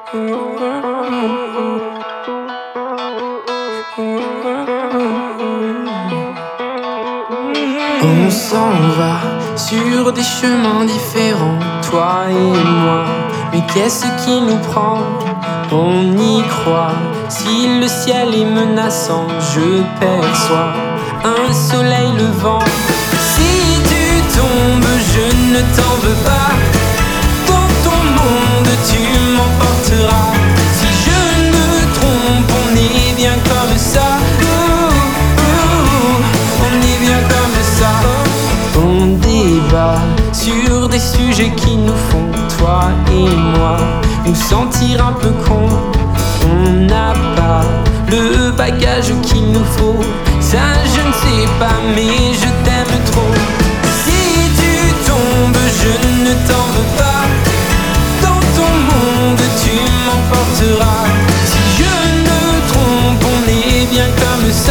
On s'en va sur des chemins différents, toi et moi. Mais qu'est-ce qui nous prend? On y croit. Si le ciel est menaçant, je perçois un soleil levant. Si tu tombes, je ne t'en veux pas. Dans ton monde, tu m'emporteras. Si je me trompe, on est bien comme ça. On est bien comme ça. On débat sur des sujets qui nous font, toi et moi, nous sentir un peu cons. On n'a pas le bagage qu'il nous faut. Ça je ne sais pas, mais je t'aime trop. Si tu tombes, je ne t'en veux pas. Dans ton monde, tu m'emporteras. Si je me trompe, on est bien comme ça.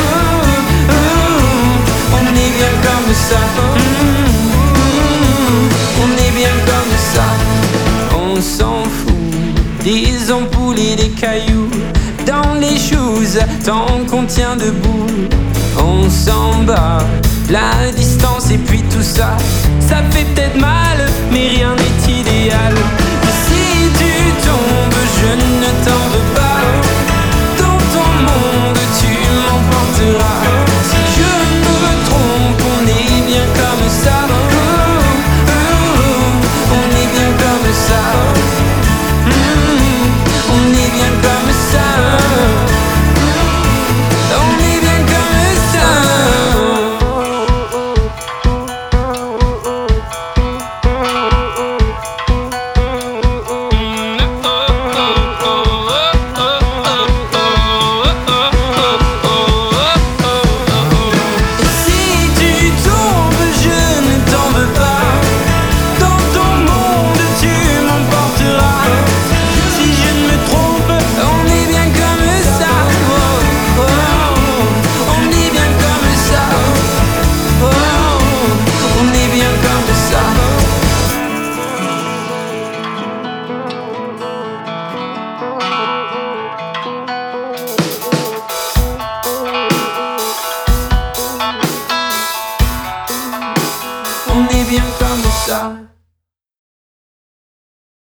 On est bien comme ça. On est bien comme ça. On s'en fout des ampoules et des cailloux dans les choses tant qu'on tient debout. On s'en bat la distance et puis tout ça, ça fait peut-être mal, mais rien